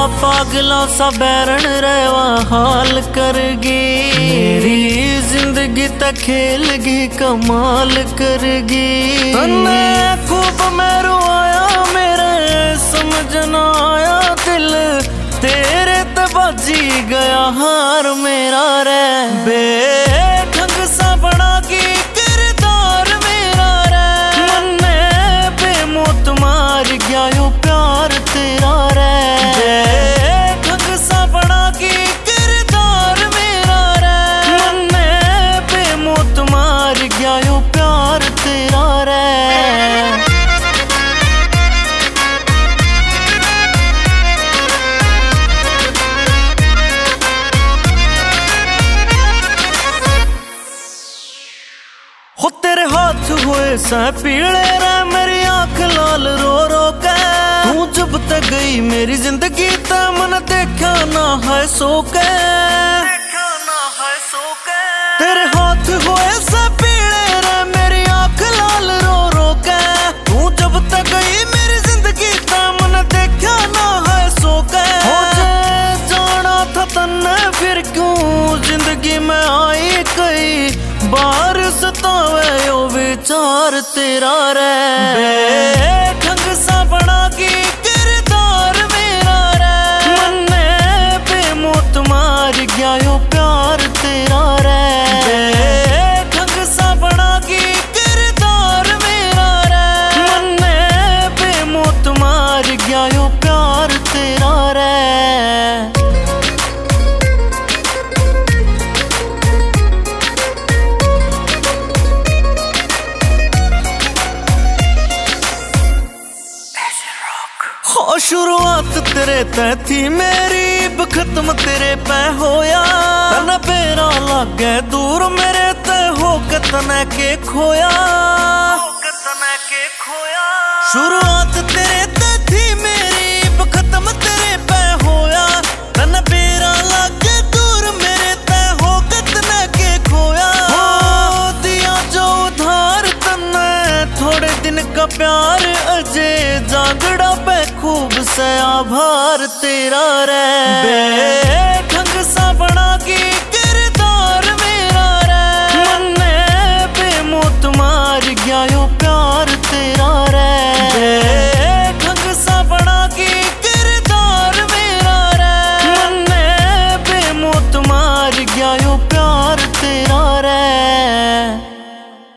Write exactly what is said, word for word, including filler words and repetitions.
पागला सा बैरन रेवा हाल करगी। मेरी जिंदगी त खेलगी कमाल करगी। तन्ने खूब मैं रुआया मेरे समझ ना आया दिल तेरे ते बाजी गया हार मेरा रे। बेढंग सा बना की किरदार मेरा रे। मन्ने बेमौत मार गया यो प्यार तेरा रे। बेढंग सा बना की किरदार मेरा रे। मन्ने बेमौत मार गया यो प्यार तेरा रे। हो तेरे हाथ हुए सा पीले रे मेरी आंख लाल रो रो के। तू जब तक गई मेरी जिंदगी ते मन देखा ना है सो के। देखा ना है सो के। तेरे हाथ हुए सा पीले रे मेरी आंख लाल रो रो के। तू जब तक गई मेरी जिंदगी ते मन देखा ना है सो के। हो जाना था तन्ने फिर क्यों जिंदगी में आई कई बार सतावे यो विचार तेरा रे। बेढंग सा बना की किरदार मेरा रे। मन्ने बेमौत मार गया यो प्यार तेरा रे। बेढंग सा बना की किरदार मेरा रे। मन्ने बेमौत मार गया यो प्यार तेरा रे। शुरुआत तेरे ते थी मेरी खत्म तेरे पे होया। तने बेरा लागे दूर मेरे ते हो के तने के खोया। तने के खोया। शुरुआत तेरे ते थी मेरी खत्म तेरे पे होया। तने बेरा लागे दूर मेरे ते हो के तने के खोया। हो दिया जो उधार तने थोड़े दिन का प्यार अजय जागड़ा पे खूब से आभार तेरा रे।